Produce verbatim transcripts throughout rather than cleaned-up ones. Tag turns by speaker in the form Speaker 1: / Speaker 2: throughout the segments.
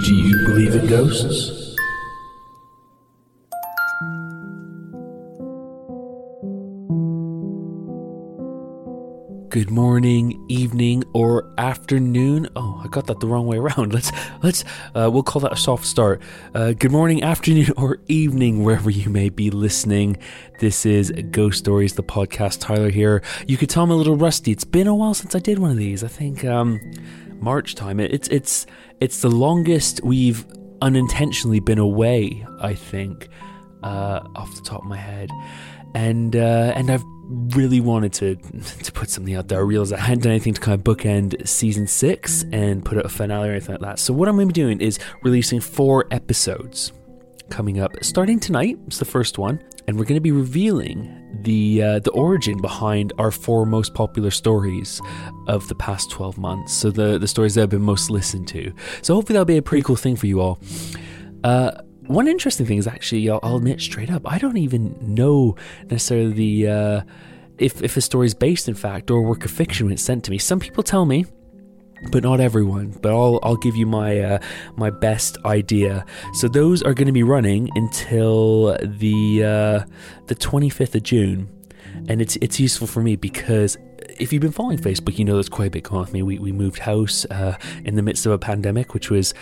Speaker 1: Do you believe in ghosts? Good morning, evening, or afternoon. Oh, I got that the wrong way around. Let's, let's, uh, we'll call that a soft start. Uh, good morning, afternoon, or evening, wherever you may be listening. This is Ghost Stories, the podcast. Tyler here. You could tell I'm a little rusty. It's been a while since I did one of these. I think, um, March time. It's, it's, it's the longest we've unintentionally been away, I think, uh, off the top of my head. And, uh, and I've really wanted to to put something out there. I realized I hadn't done anything to kind of bookend season six and put out a finale or anything like that. So what I'm going to be doing is releasing four episodes coming up, starting tonight. It's the first one, and we're going to be revealing the uh, the origin behind our four most popular stories of the past twelve months. So the the stories that have been most listened to. So hopefully that'll be a pretty cool thing for you all. Uh, One interesting thing is actually, I'll, I'll admit straight up, I don't even know necessarily the uh, if if a story is based in fact or a work of fiction when it's sent to me. Some people tell me, but not everyone. But I'll I'll give you my uh, my best idea. So those are going to be running until the uh, the twenty-fifth of June, and it's it's useful for me because if you've been following Facebook, you know there's quite a bit going on with me. We we moved house uh, in the midst of a pandemic, which was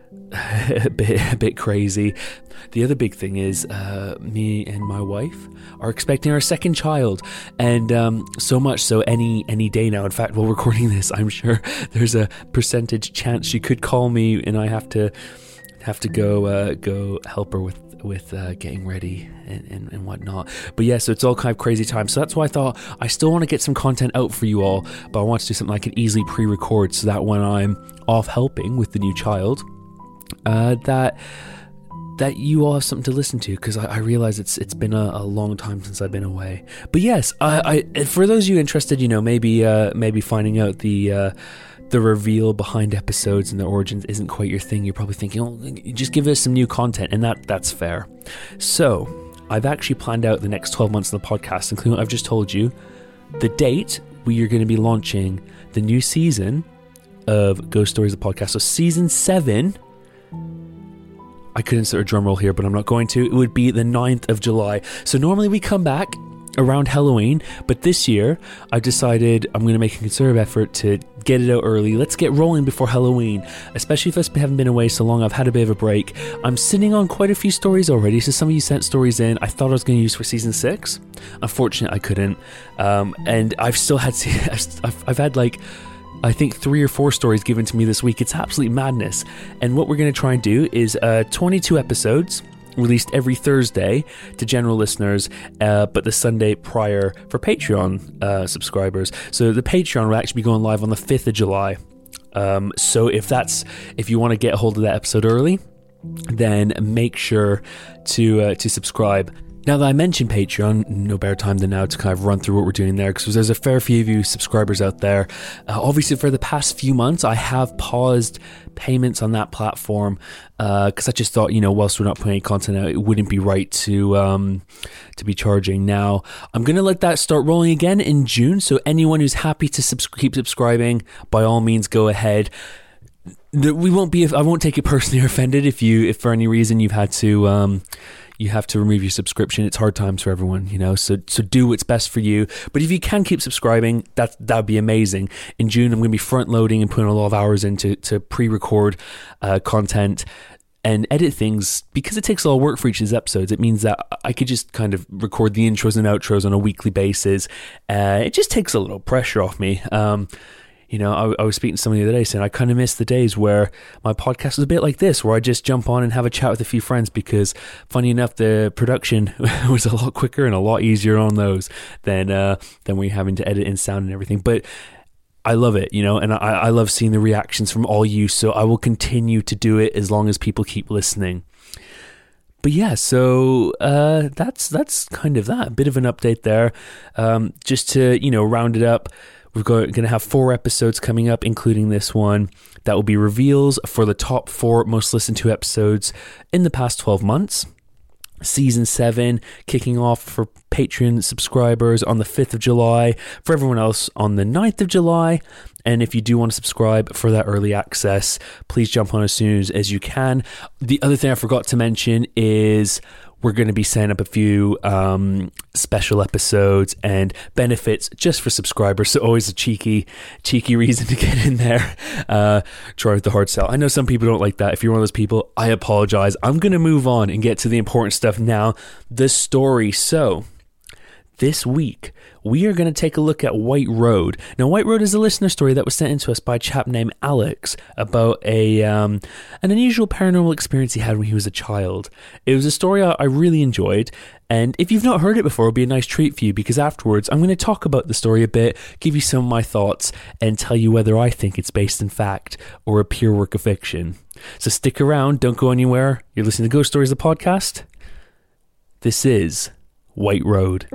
Speaker 1: a bit a bit crazy. The other big thing is uh, me and my wife are expecting our second child, and um, so much so any any day now. In fact, while recording this, I'm sure there's a percentage chance she could call me, and I have to have to go uh, go help her with with uh, getting ready and, and, and whatnot. But yeah, so it's all kind of crazy time. So that's why I thought I still want to get some content out for you all, but I want to do something I can easily pre-record so that when I'm off helping with the new child, Uh, that that you all have something to listen to, because I, I realize it's it's been a, a long time since I've been away. But yes, I, I for those of you interested, you know, maybe uh, maybe finding out the uh, the reveal behind episodes and the origins isn't quite your thing. You're probably thinking, oh, just give us some new content, and that that's fair. So I've actually planned out the next twelve months of the podcast, including what I've just told you, the date we are going to be launching the new season of Ghost Stories, the podcast. So season seven. I could insert a drum roll here, but I'm not going to. It would be the ninth of July. So normally we come back around Halloween, but this year I've decided I'm going to make a concerted effort to get it out early. Let's get rolling before Halloween, especially if I haven't been away so long. I've had a bit of a break. I'm sitting on quite a few stories already, so some of you sent stories in I thought I was going to use for season six. Unfortunately, I couldn't. Um, and I've still had, I've, I've had like, I think three or four stories given to me this week. It's absolute madness. And what we're going to try and do is uh, twenty-two episodes released every Thursday to general listeners, uh, but the Sunday prior for Patreon uh, subscribers. So the Patreon will actually be going live on the fifth of July. Um, so if that's if you want to get a hold of that episode early, then make sure to uh, to subscribe. Now that I mentioned Patreon, no better time than now to kind of run through what we're doing there, because there's a fair few of you subscribers out there. Uh, obviously, for the past few months, I have paused payments on that platform because uh, I just thought, you know, whilst we're not putting any content out, it wouldn't be right to um, to be charging. Now, I'm going to let that start rolling again in June, so anyone who's happy to subs- keep subscribing, by all means, go ahead. We won't be. I won't take it personally or offended if you, if for any reason you've had to. Um, You have to remove your subscription. It's hard times for everyone, you know, so so do what's best for you. But if you can keep subscribing, that that would be amazing. In June, I'm going to be front loading and putting a lot of hours into to pre-record uh, content and edit things, because it takes a lot of work for each of these episodes. It means that I could just kind of record the intros and outros on a weekly basis. Uh, it just takes a little pressure off me. Um, You know, I, I was speaking to somebody the other day saying I kind of miss the days where my podcast was a bit like this, where I just jump on and have a chat with a few friends, because funny enough, the production was a lot quicker and a lot easier on those than uh, than when you're having to edit in sound and everything. But I love it, you know, and I, I love seeing the reactions from all you, so I will continue to do it as long as people keep listening. But yeah, so uh, that's that's kind of that. A bit of an update there. Um, just to, you know, round it up, we're going to have four episodes coming up, including this one. That will be reveals for the top four most listened to episodes in the past twelve months. Season seven kicking off for Patreon subscribers on the fifth of July, for everyone else on the ninth of July. And if you do want to subscribe for that early access, please jump on as soon as, as you can. The other thing I forgot to mention is we're going to be setting up a few um, special episodes and benefits just for subscribers. So always a cheeky, cheeky reason to get in there. Uh, try out the hard sell. I know some people don't like that. If you're one of those people, I apologize. I'm going to move on and get to the important stuff now. The story. So this week, we are going to take a look at White Road. Now, White Road is a listener story that was sent in to us by a chap named Alex about a um, an unusual paranormal experience he had when he was a child. It was a story I, I really enjoyed, and if you've not heard it before, it'll be a nice treat for you, because afterwards I'm going to talk about the story a bit, give you some of my thoughts, and tell you whether I think it's based in fact or a pure work of fiction. So stick around, don't go anywhere. You're listening to Ghost Stories, the podcast. This is White Road.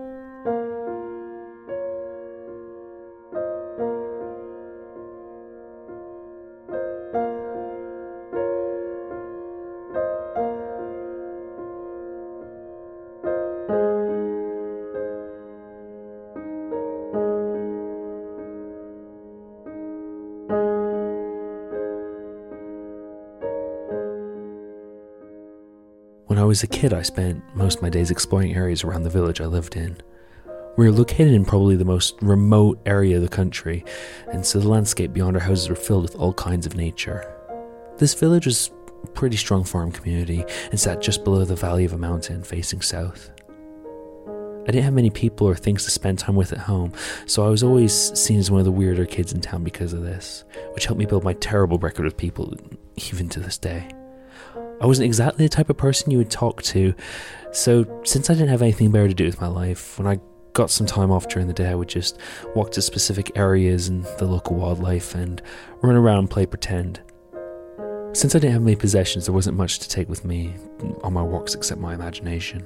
Speaker 1: When I was a kid, I spent most of my days exploring areas around the village I lived in. We were located in probably the most remote area of the country, and so the landscape beyond our houses were filled with all kinds of nature. This village was a pretty strong farm community and sat just below the valley of a mountain facing south. I didn't have many people or things to spend time with at home, so I was always seen as one of the weirder kids in town because of this, which helped me build my terrible record with people, even to this day. I wasn't exactly the type of person you would talk to, so since I didn't have anything better to do with my life, when I got some time off during the day, I would just walk to specific areas and the local wildlife and run around and play pretend. Since I didn't have many possessions, there wasn't much to take with me on my walks except my imagination.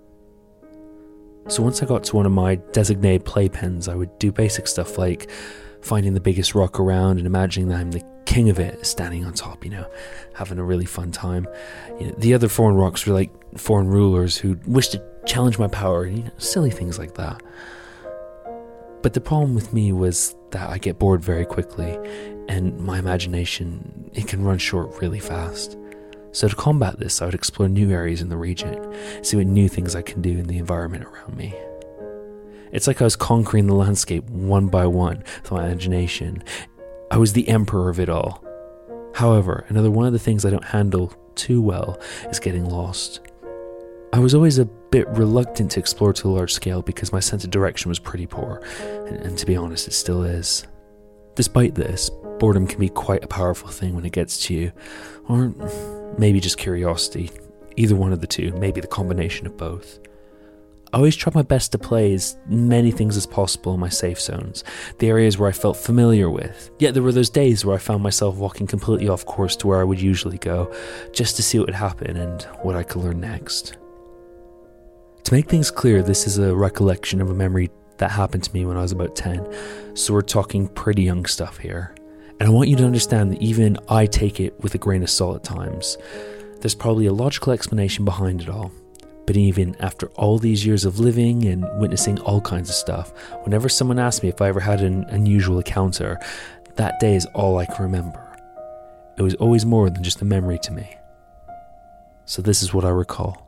Speaker 1: So once I got to one of my designated playpens, I would do basic stuff like finding the biggest rock around and imagining that I'm the king of it, standing on top, you know, having a really fun time. You know, the other foreign rocks were like foreign rulers who wished to challenge my power, you know, silly things like that. But the problem with me was that I get bored very quickly, and my imagination, it can run short really fast. So to combat this, I would explore new areas in the region, see what new things I can do in the environment around me. It's like I was conquering the landscape one by one with my imagination. I was the emperor of it all. However, another one of the things I don't handle too well is getting lost. I was always a bit reluctant to explore to a large scale because my sense of direction was pretty poor, and, and to be honest, it still is. Despite this, boredom can be quite a powerful thing when it gets to you, or maybe just curiosity. Either one of the two, maybe the combination of both. I always tried my best to play as many things as possible in my safe zones, the areas where I felt familiar with. Yet there were those days where I found myself walking completely off course to where I would usually go, just to see what would happen and what I could learn next. To make things clear, this is a recollection of a memory that happened to me when I was about ten, so we're talking pretty young stuff here. And I want you to understand that even I take it with a grain of salt at times. There's probably a logical explanation behind it all. But even after all these years of living and witnessing all kinds of stuff, whenever someone asks me if I ever had an unusual encounter, that day is all I can remember. It was always more than just a memory to me. So this is what I recall.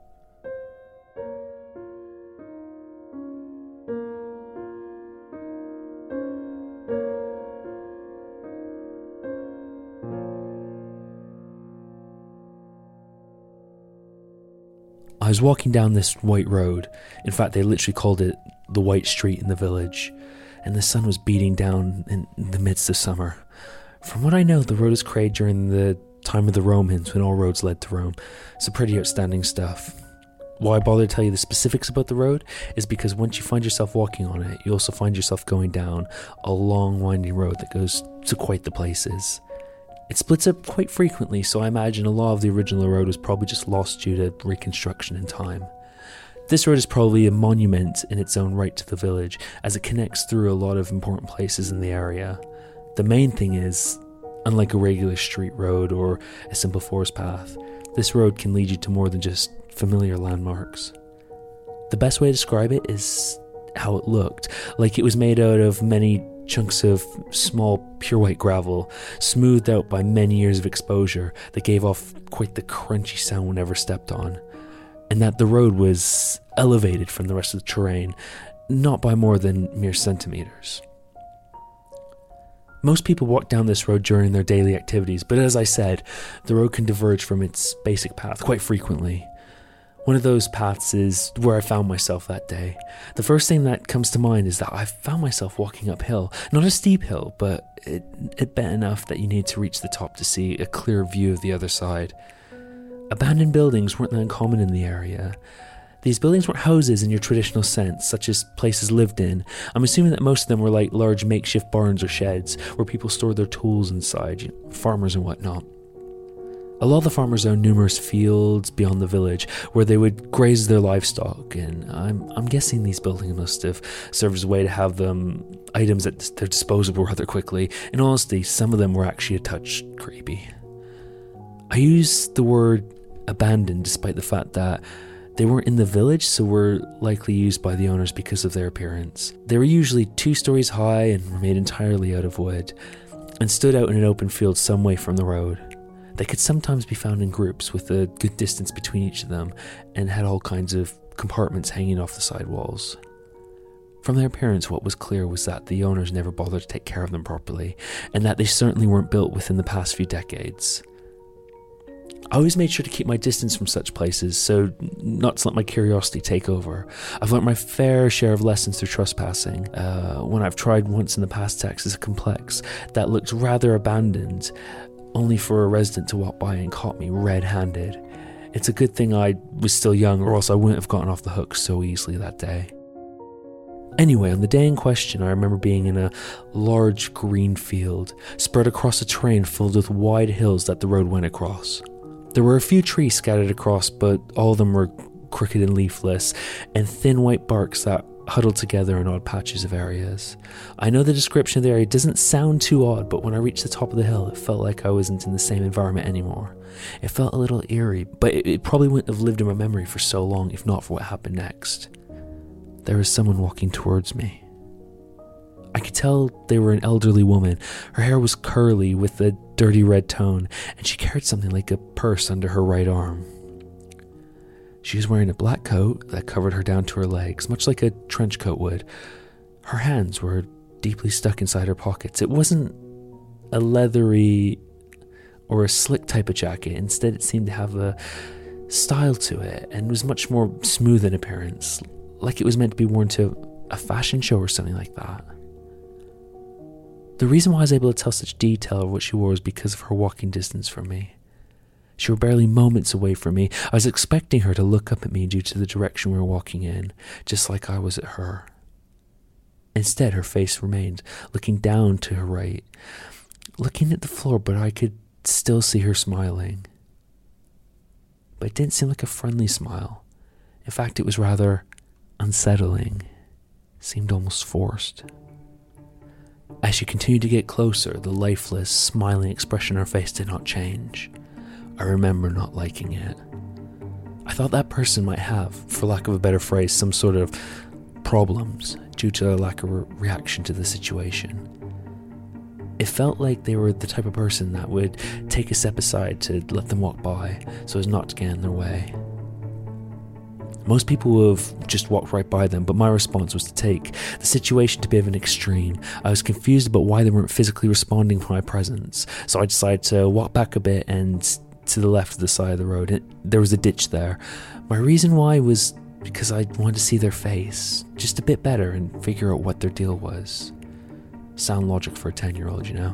Speaker 1: I was walking down this white road. In fact, they literally called it the White Street in the village, and the sun was beating down in the midst of summer. From what I know, the road was created during the time of the Romans, when all roads led to Rome. So pretty outstanding stuff. Why I bother to tell you the specifics about the road is because once you find yourself walking on it, you also find yourself going down a long winding road that goes to quite the places. It splits up quite frequently, so I imagine a lot of the original road was probably just lost due to reconstruction in time. This road is probably a monument in its own right to the village, as it connects through a lot of important places in the area. The main thing is, unlike a regular street road or a simple forest path, this road can lead you to more than just familiar landmarks. The best way to describe it is how it looked, like it was made out of many chunks of small pure white gravel, smoothed out by many years of exposure that gave off quite the crunchy sound whenever stepped on, and that the road was elevated from the rest of the terrain, not by more than mere centimeters. Most people walk down this road during their daily activities, but as I said, the road can diverge from its basic path quite frequently. One of those paths is where I found myself that day. The first thing that comes to mind is that I found myself walking uphill. Not a steep hill, but it, it bent enough that you need to reach the top to see a clear view of the other side. Abandoned buildings weren't that uncommon in the area. These buildings weren't houses in your traditional sense, such as places lived in. I'm assuming that most of them were like large makeshift barns or sheds, where people stored their tools inside, you know, farmers and whatnot. A lot of the farmers owned numerous fields beyond the village where they would graze their livestock, and I'm I'm guessing these buildings must have served as a way to have them items at their disposal rather quickly. In honesty, some of them were actually a touch creepy. I use the word abandoned despite the fact that they weren't in the village, so were likely used by the owners because of their appearance. They were usually two stories high and were made entirely out of wood, and stood out in an open field some way from the road. They could sometimes be found in groups with a good distance between each of them, and had all kinds of compartments hanging off the side walls. From their appearance, what was clear was that the owners never bothered to take care of them properly, and that they certainly weren't built within the past few decades. I always made sure to keep my distance from such places, so not to let my curiosity take over. I've learnt my fair share of lessons through trespassing. Uh, when I've tried once in the past to access a complex that looked rather abandoned, only for a resident to walk by and caught me red-handed. It's a good thing I was still young, or else I wouldn't have gotten off the hook so easily that day. Anyway, on the day in question, I remember being in a large green field, spread across a terrain filled with wide hills that the road went across. There were a few trees scattered across, but all of them were crooked and leafless, and thin white barks that huddled together in odd patches of areas. I know the description of the area doesn't sound too odd, but when I reached the top of the hill, it felt like I wasn't in the same environment anymore. It felt a little eerie, but it, it probably wouldn't have lived in my memory for so long if not for what happened next. There was someone walking towards me. I could tell they were an elderly woman. Her hair was curly with a dirty red tone, and she carried something like a purse under her right arm. She was wearing a black coat that covered her down to her legs, much like a trench coat would. Her hands were deeply stuck inside her pockets. It wasn't a leathery or a slick type of jacket. Instead, it seemed to have a style to it and was much more smooth in appearance, like it was meant to be worn to a fashion show or something like that. The reason why I was able to tell such detail of what she wore was because of her walking distance from me. She was barely moments away from me. I was expecting her to look up at me due to the direction we were walking in, just like I was at her. Instead, her face remained looking down to her right, looking at the floor, but I could still see her smiling. But it didn't seem like a friendly smile. In fact, it was rather unsettling. It seemed almost forced. As she continued to get closer, the lifeless, smiling expression on her face did not change. I remember not liking it. I thought that person might have, for lack of a better phrase, some sort of problems due to their lack of re- reaction to the situation. It felt like they were the type of person that would take a step aside to let them walk by so as not to get in their way. Most people would have just walked right by them, but my response was to take the situation to a bit of an extreme. I was confused about why they weren't physically responding to my presence, so I decided to walk back a bit and to the left of the side of the road. It, there was a ditch there. My reason why was because I wanted to see their face just a bit better and figure out what their deal was. Sound logic for a ten-year-old, you know?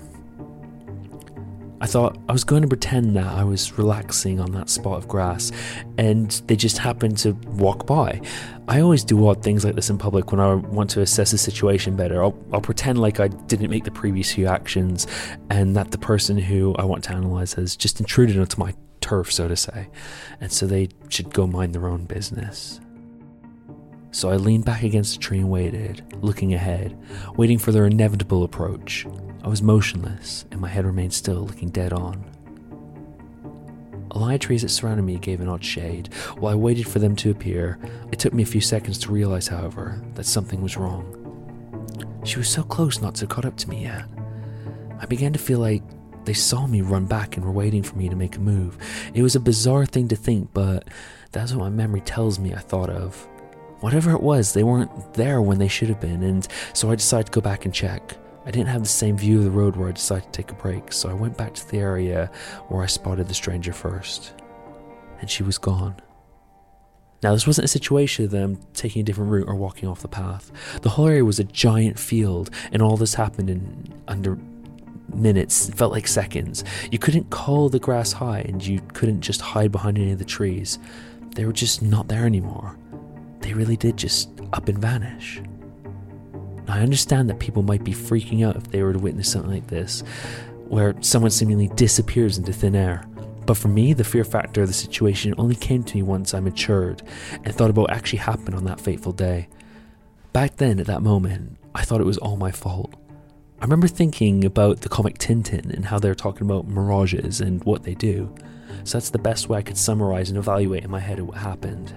Speaker 1: I thought I was going to pretend that I was relaxing on that spot of grass, and they just happened to walk by. I always do odd things like this in public when I want to assess a situation better. I'll, I'll pretend like I didn't make the previous few actions, and that the person who I want to analyze has just intruded onto my turf, so to say, and so they should go mind their own business. So I leaned back against a tree and waited, looking ahead, waiting for their inevitable approach. I was motionless, and my head remained still, looking dead on. A line of trees that surrounded me gave an odd shade. While I waited for them to appear, it took me a few seconds to realize, however, that something was wrong. She was so close not to have caught up to me yet. I began to feel like they saw me run back and were waiting for me to make a move. It was a bizarre thing to think, but that's what my memory tells me I thought of. Whatever it was, they weren't there when they should have been, and so I decided to go back and check. I didn't have the same view of the road where I decided to take a break, so I went back to the area where I spotted the stranger first. And she was gone. Now, this wasn't a situation of them taking a different route or walking off the path. The whole area was a giant field, and all this happened in under minutes. It felt like seconds. You couldn't call the grass high, and you couldn't just hide behind any of the trees. They were just not there anymore. They really did just up and vanish. Now, I understand that people might be freaking out if they were to witness something like this, where someone seemingly disappears into thin air. But for me, the fear factor of the situation only came to me once I matured and thought about what actually happened on that fateful day. Back then, at that moment, I thought it was all my fault. I remember thinking about the comic Tintin and how they're talking about mirages and what they do. So that's the best way I could summarize and evaluate in my head what happened.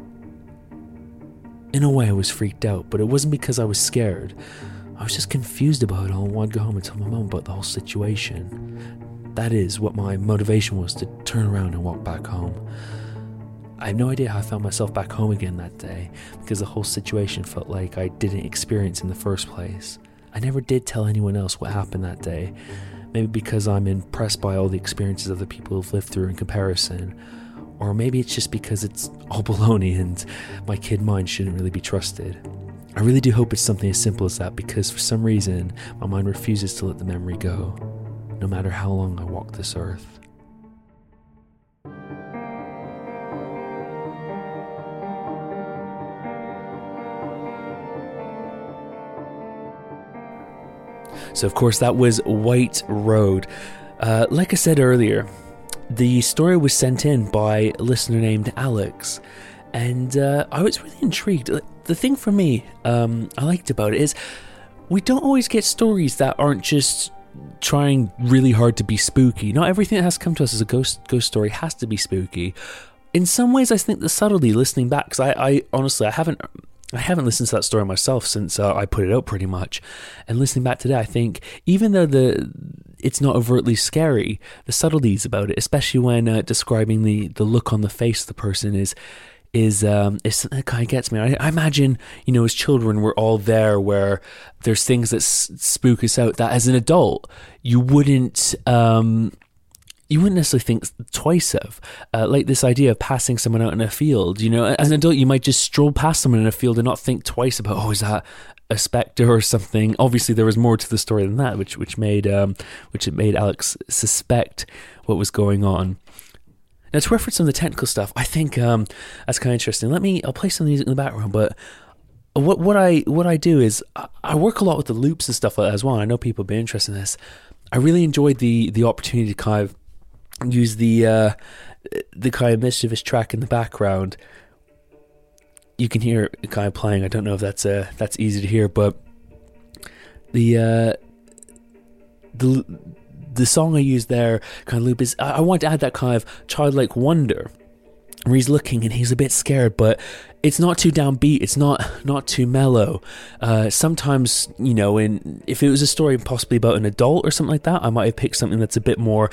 Speaker 1: In a way, I was freaked out, but it wasn't because I was scared. I was just confused about it all and wanted to go home and tell my mum about the whole situation. That is what my motivation was, to turn around and walk back home. I have no idea how I found myself back home again that day, because the whole situation felt like I didn't experience in the first place. I never did tell anyone else what happened that day, maybe because I'm impressed by all the experiences other people have lived through in comparison. Or maybe it's just because it's all baloney and my kid mind shouldn't really be trusted. I really do hope it's something as simple as that, because for some reason my mind refuses to let the memory go, no matter how long I walk this earth. So of course that was White Road. Uh, like I said earlier, the story was sent in by a listener named Alex, and uh, I was really intrigued. The thing for me um, I liked about it is we don't always get stories that aren't just trying really hard to be spooky. Not everything that has come to us as a ghost ghost story has to be spooky. In some ways, I think the subtlety, listening back, because I, I honestly I haven't I haven't listened to that story myself since uh, I put it out pretty much, and listening back today, I think even though the it's not overtly scary, the subtleties about it, especially when uh, describing the, the look on the face of the person, is is um is something that kind of gets me. I, I imagine, you know, as children we're all there where there's things that s- spook us out that as an adult you wouldn't um you wouldn't necessarily think twice of, uh, like this idea of passing someone out in a field. You know, as an adult you might just stroll past someone in a field and not think twice about, oh, is that a spectre or something. Obviously there was more to the story than that, which which made um which it made Alex suspect what was going on. Now, to reference some of the technical stuff, I think um that's kind of interesting. Let me I'll play some music in the background, but what what I what I do is I, I work a lot with the loops and stuff like that as well. I know people have been interested in this. I really enjoyed the the opportunity to kind of use the uh the kind of mischievous track in the background. You can hear it kind of playing. I don't know if that's uh, that's easy to hear, but the uh, the the song I used there, kind of loop, is I, I want to add that kind of childlike wonder where he's looking and he's a bit scared, but it's not too downbeat. It's not not too mellow. Uh, sometimes, you know, in if it was a story possibly about an adult or something like that, I might have picked something that's a bit more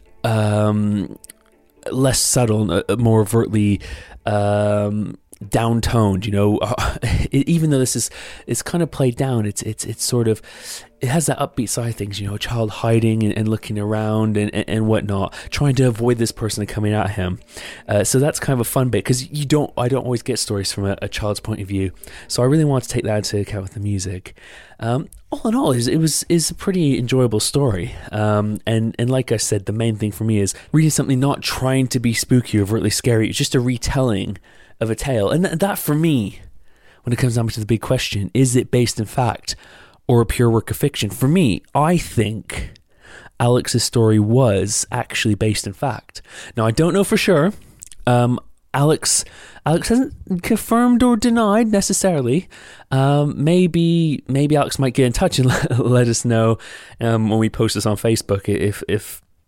Speaker 1: um, less subtle, uh, more overtly Um, downtoned, you know. Uh, it, even though this is it's kind of played down, it's it's it's sort of it has that upbeat side of things, you know, a child hiding and, and looking around and, and, and whatnot, trying to avoid this person coming at him. Uh, so that's kind of a fun bit, because you don't I don't always get stories from a, a child's point of view. So I really want to take that into account with the music. Um, all in all, it was is a pretty enjoyable story. Um, and and like I said, the main thing for me is reading something not trying to be spooky or overtly scary. It's just a retelling of a tale. And th- that for me, when it comes down to the big question, is it based in fact or a pure work of fiction? For me, I think Alex's story was actually based in fact. Now, I don't know for sure. Um, Alex Alex hasn't confirmed or denied necessarily. Um, maybe maybe Alex might get in touch and let, let us know um, when we post this on Facebook if if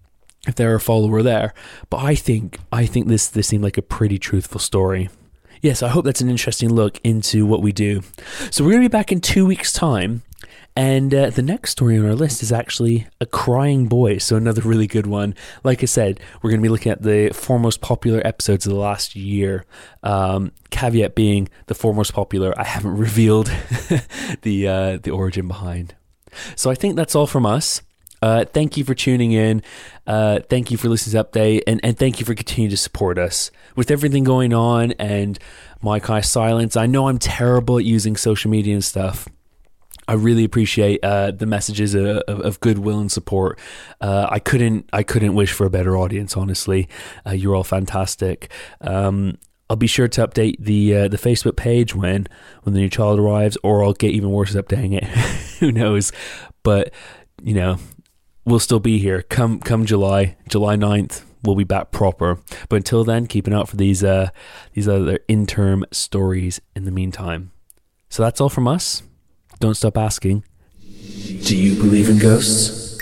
Speaker 1: if they're a follower there. But I think I think this this seemed like a pretty truthful story. Yes, I hope that's an interesting look into what we do. So we're going to be back in two weeks' time. And uh, the next story on our list is actually A Crying Boy, so another really good one. Like I said, we're going to be looking at the four most popular episodes of the last year. Um, caveat being, the four most popular, I haven't revealed the uh, the origin behind. So I think that's all from us. Uh, thank you for tuning in. Uh, thank you for listening to Update, and, and thank you for continuing to support us. With everything going on and my kind of silence, I know I'm terrible at using social media and stuff. I really appreciate uh, the messages of, of, of goodwill and support. Uh, I couldn't, I couldn't wish for a better audience. Honestly, uh, you're all fantastic. Um, I'll be sure to update the uh, the Facebook page when when the new child arrives, or I'll get even worse at updating it. Who knows? But you know, we'll still be here. Come come July, July ninth, we'll be back proper. But until then, keep an eye out for these uh, these other interim stories in the meantime. So that's all from us. Don't stop asking. Do you believe in ghosts?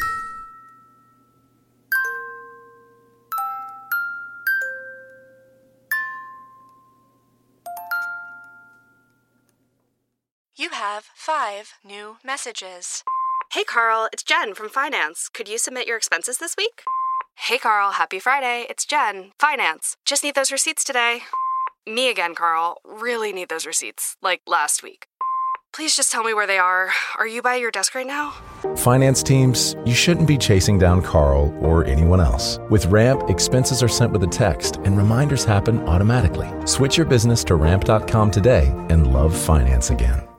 Speaker 2: You have five new messages.
Speaker 3: Hey Carl, it's Jen from Finance. Could you submit your expenses this week?
Speaker 2: Hey Carl, happy Friday. It's Jen, Finance. Just need those receipts today. Me again, Carl. Really need those receipts, like last week. Please just tell me where they are. Are you by your desk right now?
Speaker 4: Finance teams, you shouldn't be chasing down Carl or anyone else. With Ramp, expenses are sent with a text and reminders happen automatically. Switch your business to ramp dot com today and love finance again.